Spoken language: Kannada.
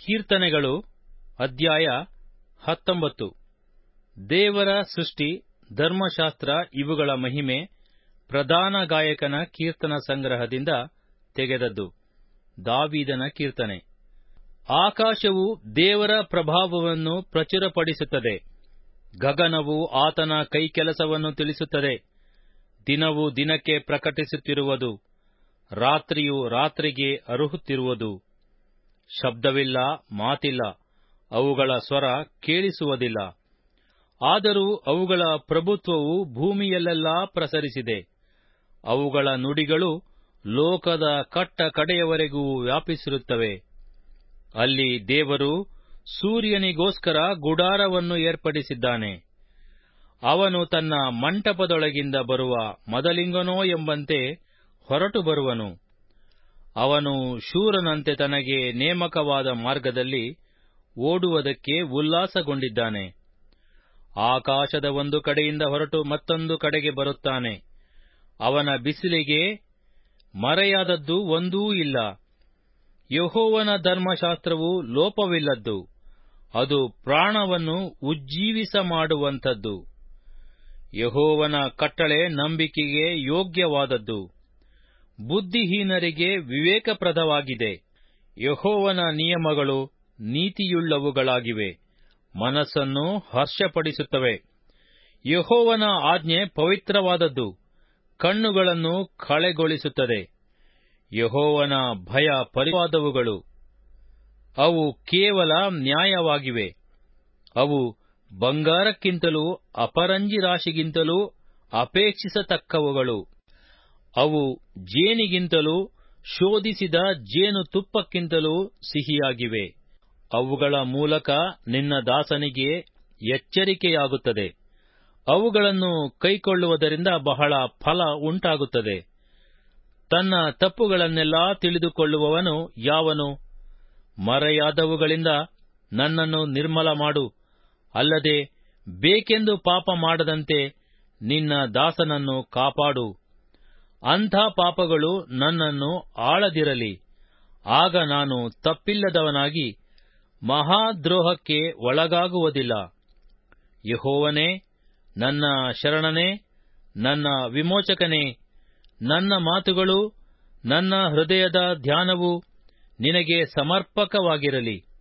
ಕೀರ್ತನೆಗಳು ಅಧ್ಯಾಯ 19. ದೇವರ ಸೃಷ್ಟಿ, ಧರ್ಮಶಾಸ್ತ್ರ ಇವುಗಳ ಮಹಿಮೆ ಪ್ರಧಾನ ಗಾಯಕನ ಕೀರ್ತನ ಸಂಗ್ರಹದಿಂದ ತೆಗೆದದ್ದು. ದಾವೀದನ ಕೀರ್ತನೆ. ಆಕಾಶವು ದೇವರ ಪ್ರಭಾವವನ್ನು ಪ್ರಚುರಪಡಿಸುತ್ತದೆ, ಗಗನವು ಆತನ ಕೈಕೆಲಸವನ್ನು ತಿಳಿಸುತ್ತದೆ. ದಿನವು ದಿನಕ್ಕೆ ಪ್ರಕಟಿಸುತ್ತಿರುವುದು, ರಾತ್ರಿಯು ರಾತ್ರಿಗೆ ಅರುಹುತ್ತಿರುವುದು. ಶಬ್ದವಿಲ್ಲ, ಮಾತಿಲ್ಲ, ಅವುಗಳ ಸ್ವರ ಕೇಳಿಸುವುದಿಲ್ಲ. ಆದರೂ ಅವುಗಳ ಪ್ರಭುತ್ವವು ಭೂಮಿಯಲ್ಲೆಲ್ಲಾ ಪ್ರಸರಿಸಿದೆ. ಅವುಗಳ ನುಡಿಗಳು ಲೋಕದ ಕಟ್ಟ ಕಡೆಯವರೆಗೂ ವ್ಯಾಪಿಸಿರುತ್ತವೆ. ಅಲ್ಲಿ ದೇವರು ಸೂರ್ಯನಿಗೋಸ್ಕರ ಗುಡಾರವನ್ನು ಏರ್ಪಡಿಸಿದ್ದಾನೆ. ಅವನು ತನ್ನ ಮಂಟಪದೊಳಗಿಂದ ಬರುವ ಮದಲಿಂಗನೋ ಎಂಬಂತೆ ಹೊರಟು ಬರುವನು. ಅವನು ಶೂರನಂತೆ ತನಗೆ ನೇಮಕವಾದ ಮಾರ್ಗದಲ್ಲಿ ಓಡುವುದಕ್ಕೆ ಉಲ್ಲಾಸಗೊಂಡಿದ್ದಾನೆ. ಆಕಾಶದ ಒಂದು ಕಡೆಯಿಂದ ಹೊರಟು ಮತ್ತೊಂದು ಕಡೆಗೆ ಬರುತ್ತಾನೆ. ಅವನ ಬಿಸಿಲಿಗೆ ಮರೆಯಾದದ್ದು ಒಂದೂ ಇಲ್ಲ. ಯೆಹೋವನ ಧರ್ಮಶಾಸ್ತ್ರವು ಲೋಪವಿಲ್ಲದ್ದು, ಅದು ಪ್ರಾಣವನ್ನು ಉಜ್ಜೀವಿಸ ಮಾಡುವಂಥದ್ದು. ಯೆಹೋವನ ಕಟ್ಟಳೆ ನಂಬಿಕೆಗೆ ಯೋಗ್ಯವಾದದ್ದು, ಬುದ್ಧಿಹೀನರಿಗೆ ವಿವೇಕಪ್ರದವಾಗಿದೆ. ಯೆಹೋವನ ನಿಯಮಗಳು ನೀತಿಯುಳ್ಳವುಗಳಾಗಿವೆ, ಮನಸ್ಸನ್ನು ಹರ್ಷಪಡಿಸುತ್ತವೆ. ಯೆಹೋವನ ಆಜ್ಞೆ ಪವಿತ್ರವಾದದ್ದು, ಕಣ್ಣುಗಳನ್ನು ಕಳೆಗೊಳಿಸುತ್ತದೆ. ಯೆಹೋವನ ಭಯ ಪರಿವಾದವುಗಳು, ಅವು ಕೇವಲ ನ್ಯಾಯವಾಗಿವೆ. ಅವು ಬಂಗಾರಕ್ಕಿಂತಲೂ ಅಪರಂಜಿ ರಾಶಿಗಿಂತಲೂ ಅಪೇಕ್ಷಿಸತಕ್ಕವುಗಳು. ಅವು ಜೇನಿಗಿಂತಲೂ ಶೋಧಿಸಿದ ಜೇನುತುಪ್ಪಕ್ಕಿಂತಲೂ ಸಿಹಿಯಾಗಿವೆ. ಅವುಗಳ ಮೂಲಕ ನಿನ್ನ ದಾಸನಿಗೆ ಎಚ್ಚರಿಕೆಯಾಗುತ್ತದೆ. ಅವುಗಳನ್ನು ಕೈಕೊಳ್ಳುವುದರಿಂದ ಬಹಳ ಫಲ ಉಂಟಾಗುತ್ತದೆ. ತನ್ನ ತಪ್ಪುಗಳನ್ನೆಲ್ಲಾ ತಿಳಿದುಕೊಳ್ಳುವವನು ಯಾವನು? ಮರೆಯಾದವುಗಳಿಂದ ನನ್ನನ್ನು ನಿರ್ಮಲ ಮಾಡು. ಅಲ್ಲದೆ ಬೇಕೆಂದು ಪಾಪ ಮಾಡದಂತೆ ನಿನ್ನ ದಾಸನನ್ನು ಕಾಪಾಡು. ಅಂಥ ಪಾಪಗಳು ನನ್ನನ್ನು ಆಳದಿರಲಿ. ಆಗ ನಾನು ತಪ್ಪಿಲ್ಲದವನಾಗಿ ಮಹಾದ್ರೋಹಕ್ಕೆ ಒಳಗಾಗುವುದಿಲ್ಲ. ಯೆಹೋವನೇ, ನನ್ನ ಶರಣನೇ, ನನ್ನ ವಿಮೋಚಕನೇ, ನನ್ನ ಮಾತುಗಳು, ನನ್ನ ಹೃದಯದ ಧ್ಯಾನವು ನಿನಗೆ ಸಮರ್ಪಕವಾಗಿರಲಿ.